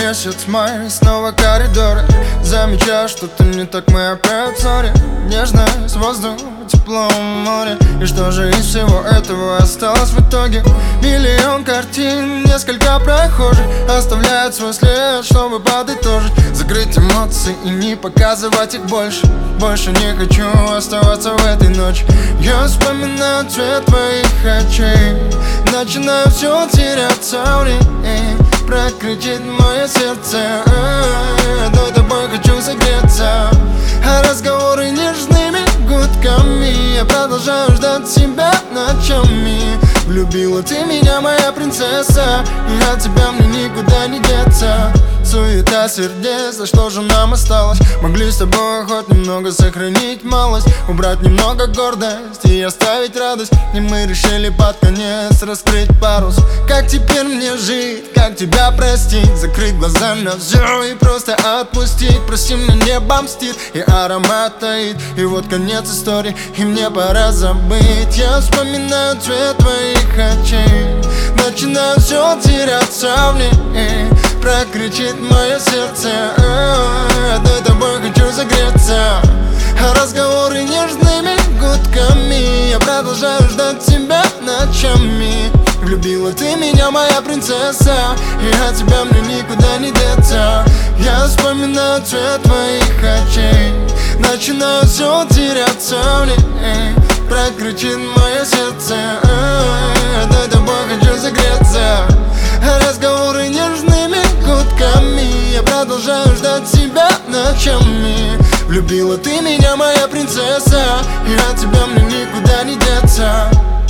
месяц май, снова коридоры. Замечаю, что-то не так, мы опять в ссоре. Нежность, воздух, тепло море. И что же из всего этого осталось в итоге? Миллион картин, несколько прохожих оставляют свой след, чтобы подытожить. Закрыть эмоции и не показывать их больше. Больше не хочу оставаться в этой ночи. Я вспоминаю цвет твоих очей, начинаю все теряться в ней. Прокричит мое сердце, до тобой хочу согреться. А разговоры нежными гудками я продолжаю ждать тебя ночами. Влюбила ты меня, моя принцесса, и от тебя мне никуда не деться. Суета сердец, а что же нам осталось? Могли с тобой хоть немного сохранить малость, убрать немного гордость и оставить радость. И мы решили под конец раскрыть парус. Как теперь мне жить, как тебя простить? Закрыть глаза на все и просто отпустить. Прости, мне небо мстит и аромат таит. И вот конец истории, и мне пора забыть. Я вспоминаю цвет твоих очей, начинаю все теряться в ней. Прокричит мое сердце, до тобой хочу согреться. А разговоры нежными гудками я продолжаю ждать тебя ночами. Влюбила ты меня, моя принцесса, и от тебя мне никуда не деться. Я вспоминаю цвет твоих очей, начинаю все теряться в ней. Прокричит мое сердце, до тобой хочу согреться. А разговоры нежными гудками я продолжаю ждать тебя ночами. Влюбила ты меня, моя принцесса, и от тебя мне никуда не деться.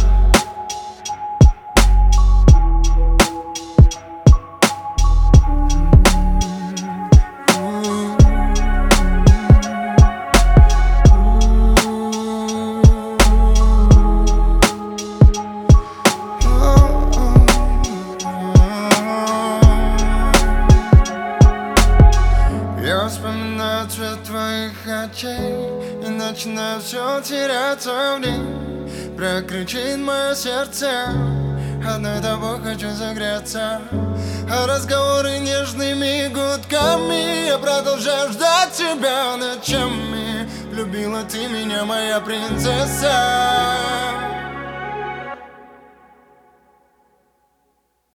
Я вспоминаю цвет твоих очей и начинаю все теряться в ней. Прокричит мое сердце, одной тобой хочу согреться. А разговоры нежными гудками я продолжаю ждать тебя ночами. Любила ты меня, моя принцесса.